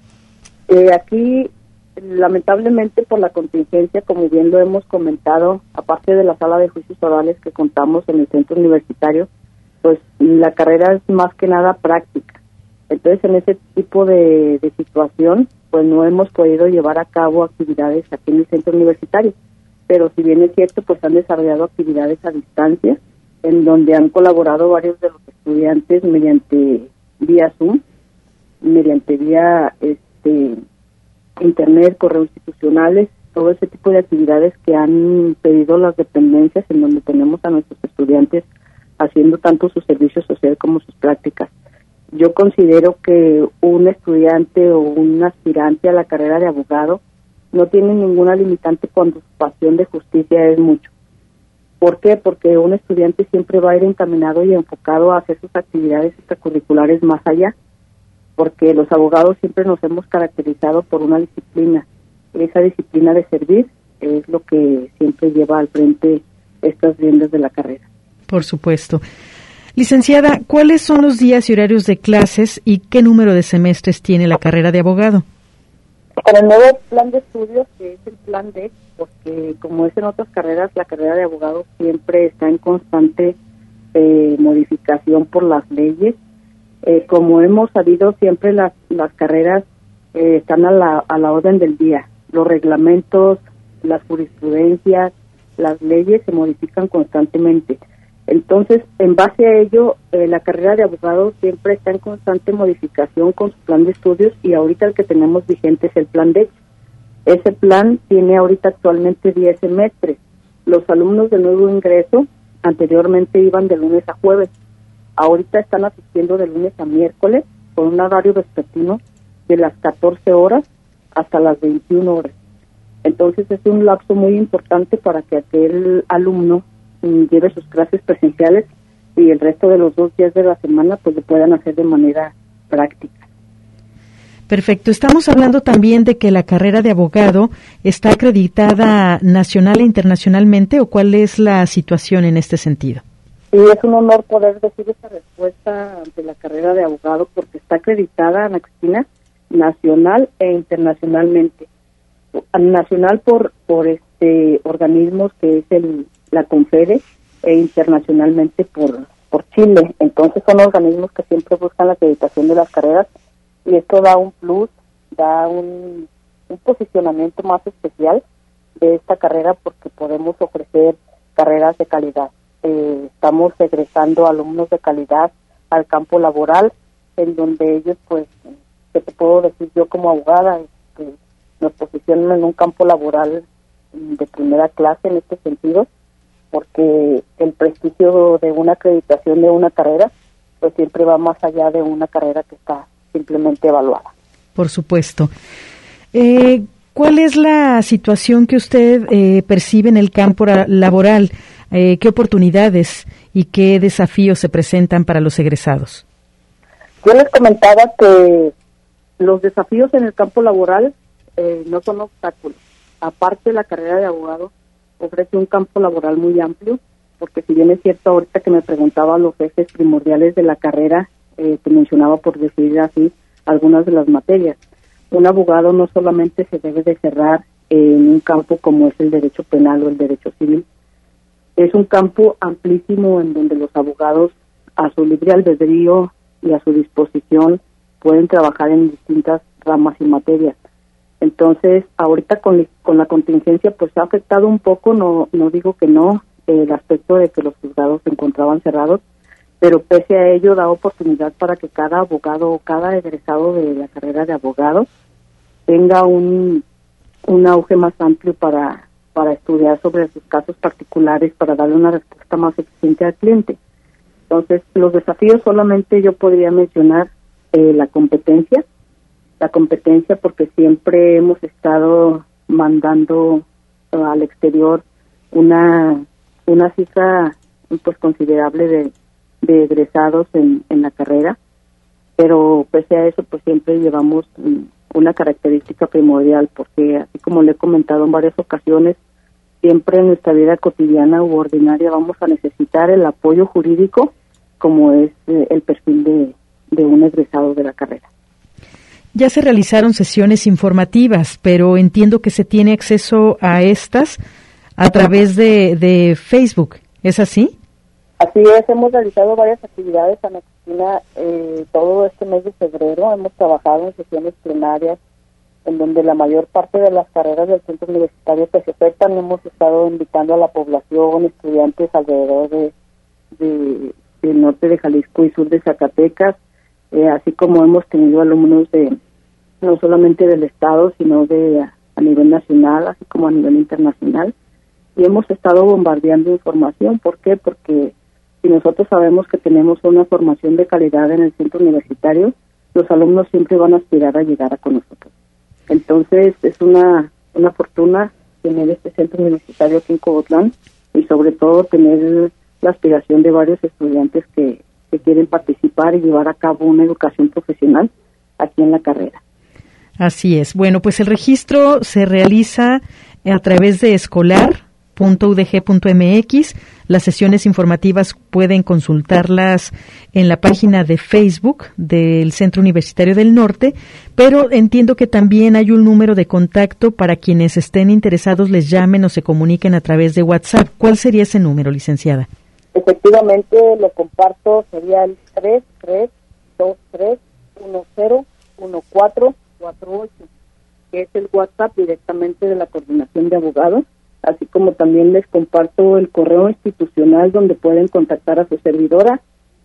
Eh, aquí, lamentablemente, por la contingencia, como bien lo hemos comentado, aparte de la sala de juicios orales que contamos en el centro universitario, pues la carrera es más que nada práctica. Entonces, en ese tipo de, de situación, pues no hemos podido llevar a cabo actividades aquí en el centro universitario. Pero si bien es cierto, pues han desarrollado actividades a distancia, en donde han colaborado varios de los estudiantes mediante vía Zoom, mediante vía este internet, correos institucionales, todo ese tipo de actividades que han pedido las dependencias, en donde tenemos a nuestros estudiantes haciendo tanto su servicio social como sus prácticas. Yo considero que un estudiante o un aspirante a la carrera de abogado no tiene ninguna limitante cuando su pasión de justicia es mucho. ¿Por qué? Porque un estudiante siempre va a ir encaminado y enfocado a hacer sus actividades extracurriculares más allá, porque los abogados siempre nos hemos caracterizado por una disciplina. Esa disciplina de servir es lo que siempre lleva al frente estas riendas de la carrera. Por supuesto. Licenciada, ¿cuáles son los días y horarios de clases y qué número de semestres tiene la carrera de abogado? Con el nuevo plan de estudios, que es el plan D, porque como es en otras carreras, la carrera de abogado siempre está en constante eh, modificación por las leyes. Eh, como hemos sabido, siempre las, las carreras eh, están a la, a la orden del día. Los reglamentos, las jurisprudencias, las leyes se modifican constantemente. Entonces, en base a ello, eh, la carrera de abogado siempre está en constante modificación con su plan de estudios, y ahorita el que tenemos vigente es el plan D. Ese plan tiene ahorita actualmente diez semestres. Los alumnos de nuevo ingreso anteriormente iban de lunes a jueves. Ahorita están asistiendo de lunes a miércoles con un horario vespertino de las catorce horas hasta las veintiuna horas. Entonces es un lapso muy importante para que aquel alumno lleve sus clases presenciales y el resto de los dos días de la semana pues lo puedan hacer de manera práctica. Perfecto. Estamos hablando también de que la carrera de abogado está acreditada nacional e internacionalmente, ¿o cuál es la situación en este sentido? Sí, es un honor poder decir esta respuesta ante la carrera de abogado, porque está acreditada, Ana Cristina, nacional e internacionalmente. Nacional por por este organismos que es el la CONFEDE, e internacionalmente por por Chile. Entonces son organismos que siempre buscan la acreditación de las carreras, y esto da un plus, da un, un posicionamiento más especial de esta carrera, porque podemos ofrecer carreras de calidad. Eh, estamos egresando alumnos de calidad al campo laboral, en donde ellos, pues, ¿qué te puedo decir yo como abogada? Este, nos posicionan en un campo laboral de primera clase en este sentido, porque el prestigio de una acreditación de una carrera pues siempre va más allá de una carrera que está simplemente evaluada. Por supuesto. Eh, ¿Cuál es la situación que usted eh, percibe en el campo laboral? Eh, ¿Qué oportunidades y qué desafíos se presentan para los egresados? Yo les comentaba que los desafíos en el campo laboral eh, no son obstáculos. Aparte, la carrera de abogado ofrece un campo laboral muy amplio, porque si bien es cierto ahorita que me preguntaba los ejes primordiales de la carrera, eh, te mencionaba, por decir así, algunas de las materias. Un abogado no solamente se debe de cerrar en un campo como es el derecho penal o el derecho civil. Es un campo amplísimo en donde los abogados, a su libre albedrío y a su disposición, pueden trabajar en distintas ramas y materias. Entonces, ahorita con, con la contingencia, pues ha afectado un poco, no no digo que no, eh, el aspecto de que los juzgados se encontraban cerrados, pero pese a ello da oportunidad para que cada abogado o cada egresado de la carrera de abogado tenga un, un auge más amplio para, para estudiar sobre sus casos particulares, para darle una respuesta más eficiente al cliente. Entonces, los desafíos solamente yo podría mencionar eh, la competencia, la competencia porque siempre hemos estado mandando al exterior una una cifra pues considerable de, de egresados en, en la carrera, pero pese a eso pues siempre llevamos una característica primordial, porque así como le he comentado en varias ocasiones, siempre en nuestra vida cotidiana u ordinaria vamos a necesitar el apoyo jurídico como es eh, el perfil de, de un egresado de la carrera. Ya se realizaron sesiones informativas, pero entiendo que se tiene acceso a estas a través de, de Facebook, ¿es así? Así es, hemos realizado varias actividades, Ana Cristina, eh, todo este mes de febrero hemos trabajado en sesiones plenarias en donde la mayor parte de las carreras del centro universitario que se ofertan. Hemos estado invitando a la población, estudiantes alrededor de, de del norte de Jalisco y sur de Zacatecas, eh, así como hemos tenido alumnos de no solamente del estado, sino de a, a nivel nacional, así como a nivel internacional, y hemos estado bombardeando información. ¿Por qué? Porque si nosotros sabemos que tenemos una formación de calidad en el centro universitario, los alumnos siempre van a aspirar a llegar a con nosotros. Entonces es una una fortuna tener este centro universitario aquí en Cogotlán y sobre todo tener la aspiración de varios estudiantes que, que quieren participar y llevar a cabo una educación profesional aquí en la carrera. Así es. Bueno, pues el registro se realiza a través de escolar punto u d g punto m x. Las sesiones informativas pueden consultarlas en la página de Facebook del Centro Universitario del Norte, pero entiendo que también hay un número de contacto para quienes estén interesados, les llamen o se comuniquen a través de WhatsApp. ¿Cuál sería ese número, licenciada? Efectivamente, lo comparto, sería el tres tres dos tres uno cero uno cuatro cuatro ocho, que es el WhatsApp directamente de la Coordinación de Abogados, así como también les comparto el correo institucional donde pueden contactar a su servidora,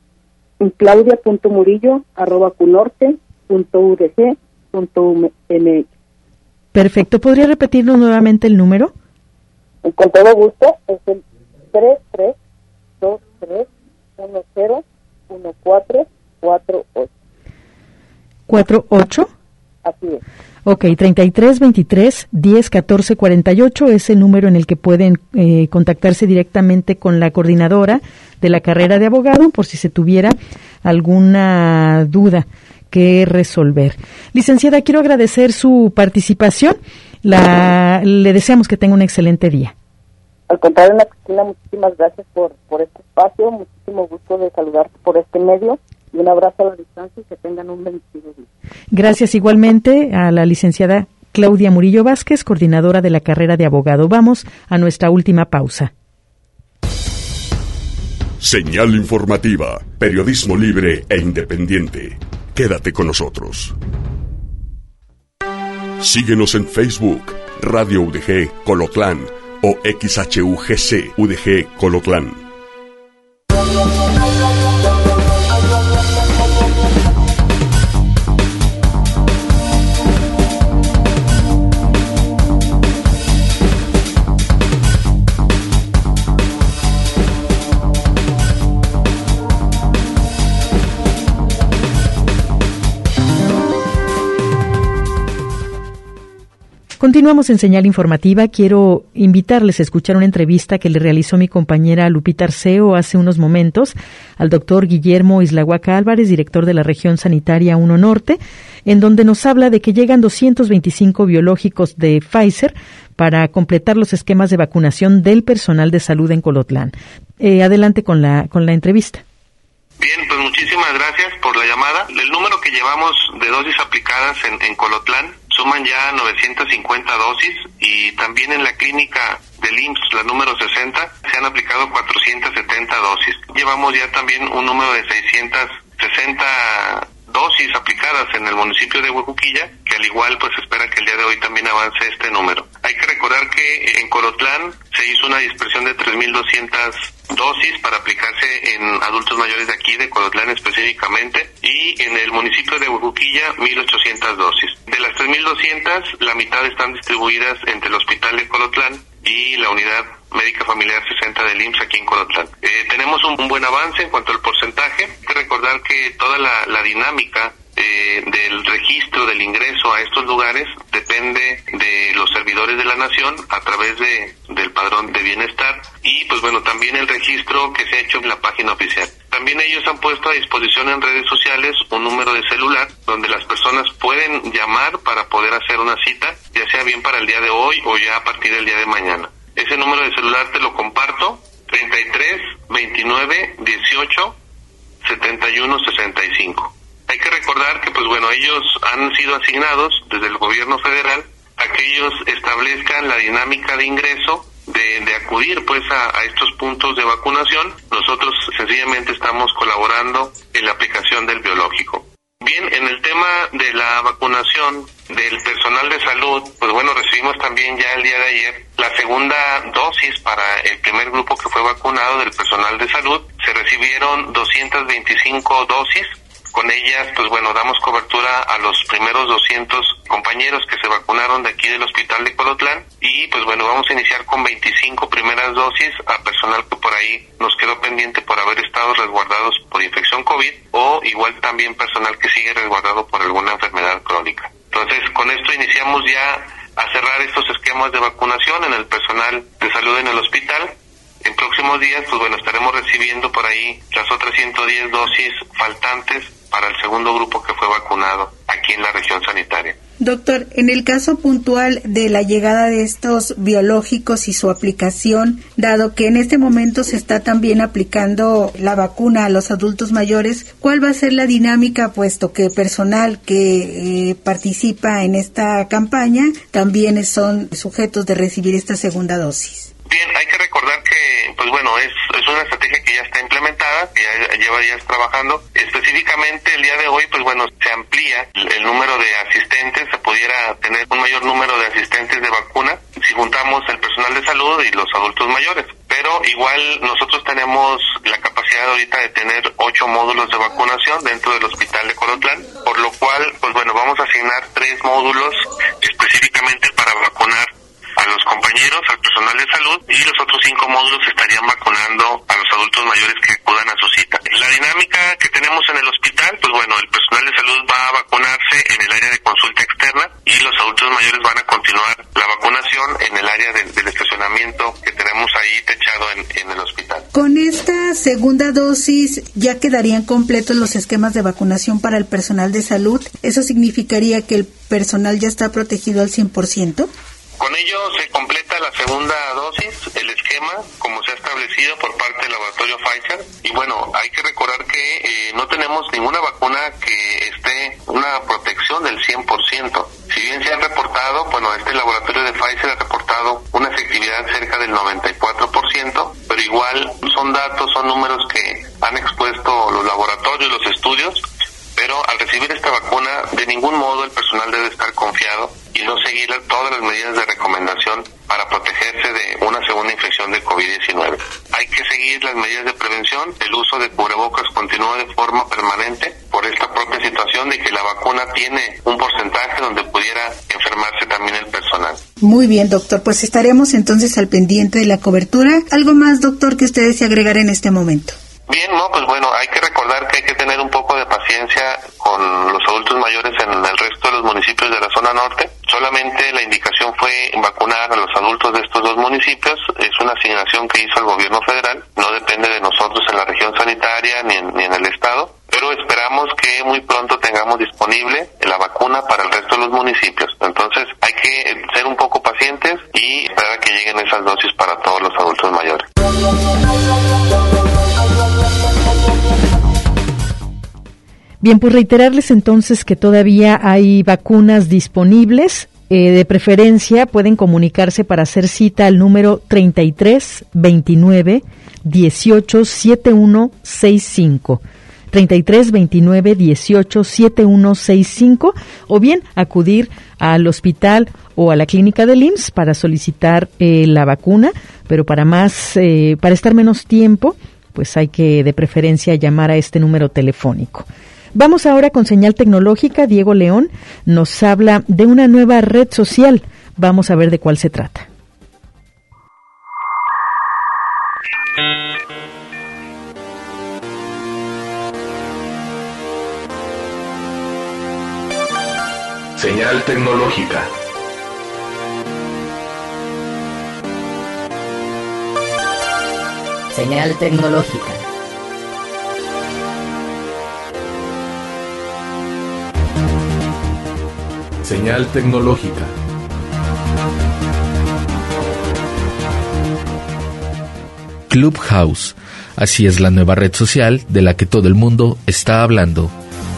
claudia punto murillo arroba cunorte punto u d g punto m x. Perfecto, ¿podría repetirnos nuevamente el número? Con todo gusto, es el tres tres dos tres uno cero uno cuatro cuatro ocho. ¿cuatro ocho? Así es. Ok, treinta y tres veintitrés diez catorce cuarenta y ocho es el número en el que pueden eh, contactarse directamente con la coordinadora de la carrera de abogado por si se tuviera alguna duda que resolver. Licenciada, quiero agradecer su participación. La, le deseamos que tenga un excelente día. Al contrario, Ana Cristina, muchísimas gracias por, por este espacio, muchísimo gusto de saludarte por este medio y un abrazo a la distancia y que tengan un bendecido día. Gracias igualmente a la licenciada Claudia Murillo Vázquez, coordinadora de la carrera de abogado. Vamos a nuestra última pausa. Señal informativa, periodismo libre e independiente. Quédate con nosotros. Síguenos en Facebook, Radio U D G Colotlán o X H U G C U D G Colotlán. Continuamos en Señal Informativa. Quiero invitarles a escuchar una entrevista que le realizó mi compañera Lupita Arceo hace unos momentos al doctor Guillermo Islahuaca Álvarez, director de la Región Sanitaria uno Norte, en donde nos habla de que llegan doscientos veinticinco biológicos de Pfizer para completar los esquemas de vacunación del personal de salud en Colotlán. Eh, adelante con la, con la entrevista. Bien, pues muchísimas gracias por la llamada. El número que llevamos de dosis aplicadas en, en Colotlán suman ya novecientas cincuenta dosis y también en la clínica del I M S S, la número sesenta, se han aplicado cuatrocientas setenta dosis. Llevamos ya también un número de seiscientas sesenta dosis aplicadas en el municipio de Huejuquilla, que al igual pues espera que el día de hoy también avance este número. Hay que recordar que en Colotlán se hizo una dispersión de tres mil doscientas dosis para aplicarse en adultos mayores de aquí, de Colotlán específicamente, y en el municipio de Huejuquilla mil ochocientas dosis. De las tres mil doscientas, la mitad están distribuidas entre el hospital de Colotlán y la unidad médica familiar sesenta del I M S S aquí en Colotlán. Eh, tenemos un, un buen avance en cuanto al porcentaje. Hay que recordar que toda la, la dinámica eh, del registro del ingreso a estos lugares depende de los servidores de la nación a través de del padrón de bienestar y pues bueno, también el registro que se ha hecho en la página oficial. También ellos han puesto a disposición en redes sociales un número de celular donde las personas pueden llamar para poder hacer una cita, ya sea bien para el día de hoy o ya a partir del día de mañana. Ese número de celular te lo comparto, treinta y tres, veintinueve, dieciocho, setenta y uno, sesenta y cinco. Hay que recordar que pues bueno, ellos han sido asignados desde el gobierno federal a que ellos establezcan la dinámica de ingreso de, de acudir pues a, a estos puntos de vacunación. Nosotros sencillamente estamos colaborando en la aplicación del biológico. Bien, en el tema de la vacunación del personal de salud, pues bueno, recibimos también ya el día de ayer la segunda dosis para el primer grupo que fue vacunado del personal de salud. Se recibieron doscientas veinticinco dosis. Con ellas, pues bueno, damos cobertura a los primeros doscientos compañeros que se vacunaron de aquí del hospital de Colotlán y pues bueno, vamos a iniciar con veinticinco primeras dosis a personal que por ahí nos quedó pendiente por haber estado resguardados por infección COVID o igual también personal que sigue resguardado por alguna enfermedad crónica. Entonces, con esto iniciamos ya a cerrar estos esquemas de vacunación en el personal de salud en el hospital. En próximos días, pues bueno, estaremos recibiendo por ahí las otras ciento diez dosis faltantes para el segundo grupo que fue vacunado aquí en la región sanitaria. Doctor, en el caso puntual de la llegada de estos biológicos y su aplicación, dado que en este momento se está también aplicando la vacuna a los adultos mayores, ¿cuál va a ser la dinámica, puesto que personal que eh, participa en esta campaña también son sujetos de recibir esta segunda dosis? Bien, hay que recordar que, pues bueno, es, es una estrategia que ya está implementada, que ya lleva días trabajando. Específicamente el día de hoy, pues bueno, se amplía el, el número de asistentes, se pudiera tener un mayor número de asistentes de vacuna si juntamos el personal de salud y los adultos mayores. Pero igual nosotros tenemos la capacidad ahorita de tener ocho módulos de vacunación dentro del hospital de Colotlán, por lo cual, pues bueno, vamos a asignar tres módulos específicamente para vacunar a los compañeros, al personal de salud, y los otros cinco módulos estarían vacunando a los adultos mayores que acudan a su cita. La dinámica que tenemos en el hospital, pues bueno, el personal de salud va a vacunarse en el área de consulta externa y los adultos mayores van a continuar la vacunación en el área de, del estacionamiento que tenemos ahí techado en, en el hospital. Con esta segunda dosis ya quedarían completos los esquemas de vacunación para el personal de salud. ¿Eso significaría que el personal ya está protegido al cien por ciento? Con ello se completa la segunda dosis, el esquema, como se ha establecido por parte del laboratorio Pfizer. Y bueno, hay que recordar que eh, no tenemos ninguna vacuna que esté una protección del cien por ciento. Si bien se han reportado, bueno, este laboratorio de Pfizer ha reportado una efectividad cerca del noventa y cuatro por ciento, pero igual son datos, son números que han expuesto los laboratorios, los estudios. Pero al recibir esta vacuna, de ningún modo el personal debe estar confiado y no seguir todas las medidas de recomendación para protegerse de una segunda infección de covid diecinueve. Hay que seguir las medidas de prevención. El uso de cubrebocas continúa de forma permanente por esta propia situación de que la vacuna tiene un porcentaje donde pudiera enfermarse también el personal. Muy bien, doctor. Pues estaremos entonces al pendiente de la cobertura. ¿Algo más, doctor, que usted desee agregar en este momento? Bien, no, pues bueno, hay que recordar que hay que tener un poco de paciencia con los adultos mayores en el resto de los municipios de la zona norte. Solamente la indicación fue vacunar a los adultos de estos dos municipios. Es una asignación que hizo el gobierno federal. No depende de nosotros en la región sanitaria ni en, ni en el estado. Pero esperamos que muy pronto tengamos disponible la vacuna para el resto de los municipios. Entonces hay que ser un poco pacientes y esperar a que lleguen esas dosis para todos los adultos mayores. Bien, pues reiterarles entonces que todavía hay vacunas disponibles. Eh, de preferencia pueden comunicarse para hacer cita al número treinta y tres, veintinueve, dieciocho, setenta y uno sesenta y cinco. treinta y tres, veintinueve, dieciocho, setenta y uno sesenta y cinco, o bien acudir al hospital o a la clínica del I M S S para solicitar eh, la vacuna, pero para más, eh, para estar menos tiempo, pues hay que de preferencia llamar a este número telefónico. Vamos ahora con señal tecnológica. Diego León nos habla de una nueva red social. Vamos a ver de cuál se trata. Señal tecnológica. Señal tecnológica. Señal tecnológica. Clubhouse. Así es la nueva red social de la que todo el mundo está hablando.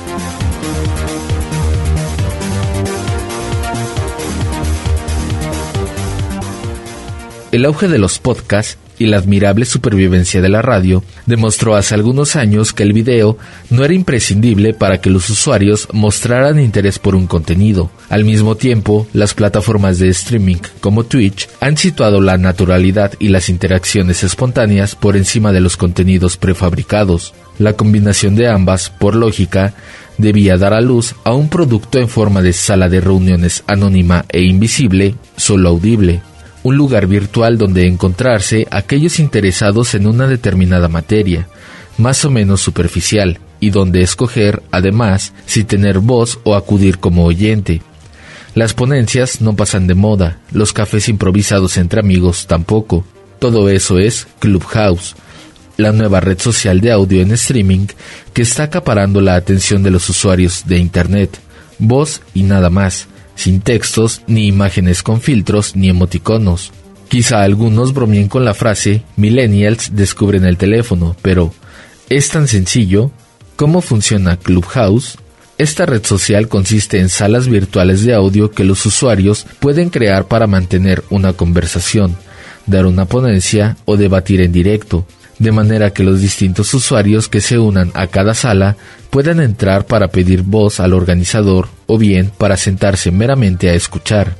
El auge de los podcasts y la admirable supervivencia de la radio demostró hace algunos años que el video no era imprescindible para que los usuarios mostraran interés por un contenido. Al mismo tiempo, las plataformas de streaming como Twitch han situado la naturalidad y las interacciones espontáneas por encima de los contenidos prefabricados. La combinación de ambas, por lógica, debía dar a luz a un producto en forma de sala de reuniones anónima e invisible, solo audible. Un lugar virtual donde encontrarse aquellos interesados en una determinada materia, más o menos superficial, y donde escoger, además, si tener voz o acudir como oyente. Las ponencias no pasan de moda, los cafés improvisados entre amigos tampoco. Todo eso es Clubhouse, la nueva red social de audio en streaming que está acaparando la atención de los usuarios de Internet, voz y nada más. Sin textos, ni imágenes con filtros, ni emoticonos. Quizá algunos bromeen con la frase "Millennials descubren el teléfono", pero ¿es tan sencillo? ¿Cómo funciona Clubhouse? Esta red social consiste en salas virtuales de audio que los usuarios pueden crear para mantener una conversación, dar una ponencia o debatir en directo, de manera que los distintos usuarios que se unan a cada sala puedan entrar para pedir voz al organizador o bien para sentarse meramente a escuchar.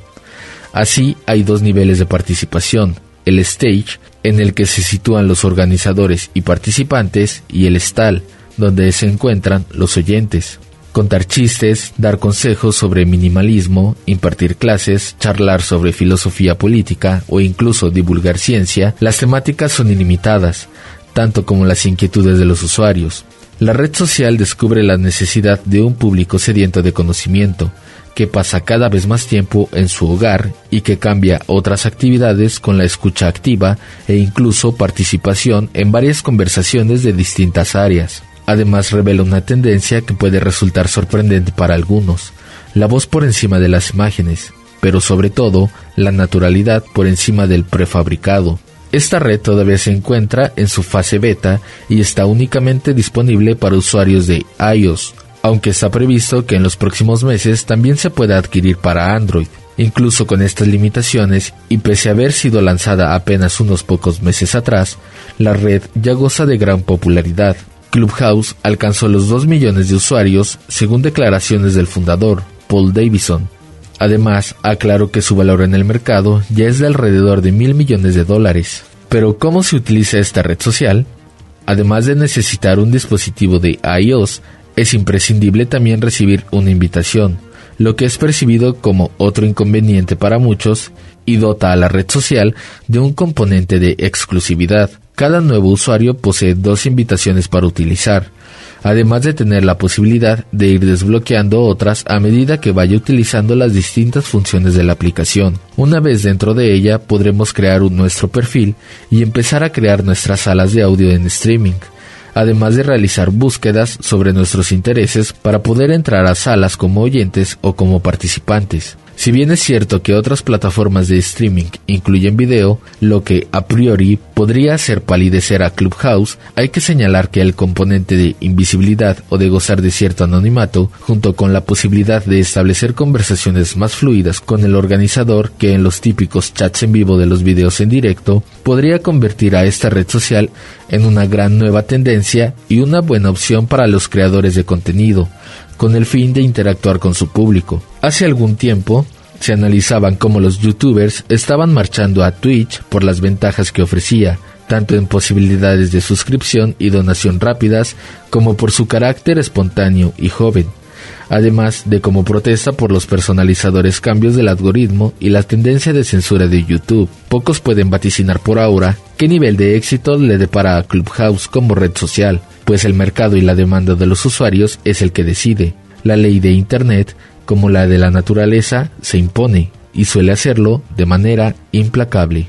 Así hay dos niveles de participación, el stage, en el que se sitúan los organizadores y participantes, y el stall, donde se encuentran los oyentes. Contar chistes, dar consejos sobre minimalismo, impartir clases, charlar sobre filosofía política o incluso divulgar ciencia, las temáticas son ilimitadas, tanto como las inquietudes de los usuarios. La red social descubre la necesidad de un público sediento de conocimiento, que pasa cada vez más tiempo en su hogar y que cambia otras actividades con la escucha activa e incluso participación en varias conversaciones de distintas áreas. Además, revela una tendencia que puede resultar sorprendente para algunos: la voz por encima de las imágenes, pero sobre todo, la naturalidad por encima del prefabricado. Esta red todavía se encuentra en su fase beta y está únicamente disponible para usuarios de iOS, aunque está previsto que en los próximos meses también se pueda adquirir para Android. Incluso con estas limitaciones, y pese a haber sido lanzada apenas unos pocos meses atrás, la red ya goza de gran popularidad. Clubhouse alcanzó los dos millones de usuarios, según declaraciones del fundador, Paul Davison. Además, aclaró que su valor en el mercado ya es de alrededor de mil millones de dólares. Pero, ¿cómo se utiliza esta red social? Además de necesitar un dispositivo de iOS, es imprescindible también recibir una invitación, lo que es percibido como otro inconveniente para muchos y dota a la red social de un componente de exclusividad. Cada nuevo usuario posee dos invitaciones para utilizar, además de tener la posibilidad de ir desbloqueando otras a medida que vaya utilizando las distintas funciones de la aplicación. Una vez dentro de ella, podremos crear un, nuestro perfil y empezar a crear nuestras salas de audio en streaming, además de realizar búsquedas sobre nuestros intereses para poder entrar a salas como oyentes o como participantes. Si bien es cierto que otras plataformas de streaming incluyen video, lo que a priori podría hacer palidecer a Clubhouse, hay que señalar que el componente de invisibilidad o de gozar de cierto anonimato, junto con la posibilidad de establecer conversaciones más fluidas con el organizador que en los típicos chats en vivo de los videos en directo, podría convertir a esta red social en una gran nueva tendencia y una buena opción para los creadores de contenido, con el fin de interactuar con su público. Hace algún tiempo, se analizaban cómo los youtubers estaban marchando a Twitch por las ventajas que ofrecía, tanto en posibilidades de suscripción y donación rápidas, como por su carácter espontáneo y joven, además de como protesta por los personalizadores cambios del algoritmo y la tendencia de censura de YouTube. Pocos pueden vaticinar por ahora qué nivel de éxito le depara a Clubhouse como red social, pues el mercado y la demanda de los usuarios es el que decide. La ley de Internet como la de la naturaleza, se impone y suele hacerlo de manera implacable.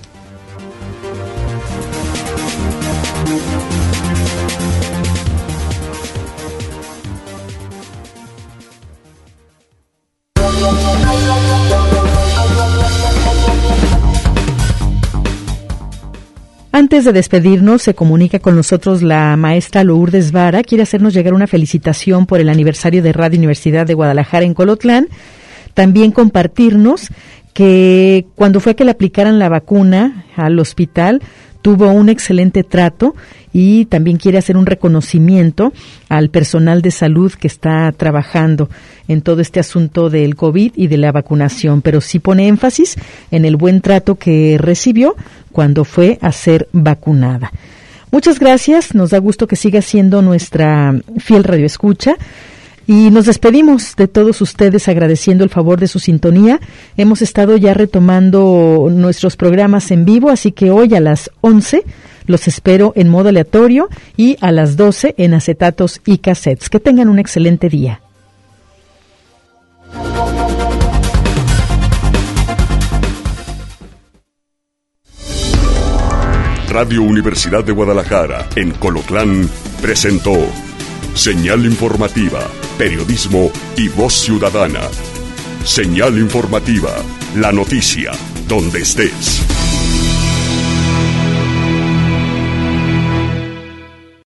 Antes de despedirnos, se comunica con nosotros la maestra Lourdes Vara. Quiere hacernos llegar una felicitación por el aniversario de Radio Universidad de Guadalajara en Colotlán. También compartirnos que cuando fue a que le aplicaran la vacuna al hospital, tuvo un excelente trato, y también quiere hacer un reconocimiento al personal de salud que está trabajando en todo este asunto del COVID y de la vacunación, pero sí pone énfasis en el buen trato que recibió cuando fue a ser vacunada. Muchas gracias, nos da gusto que siga siendo nuestra fiel radioescucha. Y nos despedimos de todos ustedes agradeciendo el favor de su sintonía. Hemos estado ya retomando nuestros programas en vivo, así que hoy a las once los espero en modo aleatorio y a las doce en acetatos y cassettes. Que tengan un excelente día. Radio Universidad de Guadalajara en Colotlán presentó Señal Informativa, Periodismo y Voz Ciudadana. Señal Informativa, la noticia, donde estés.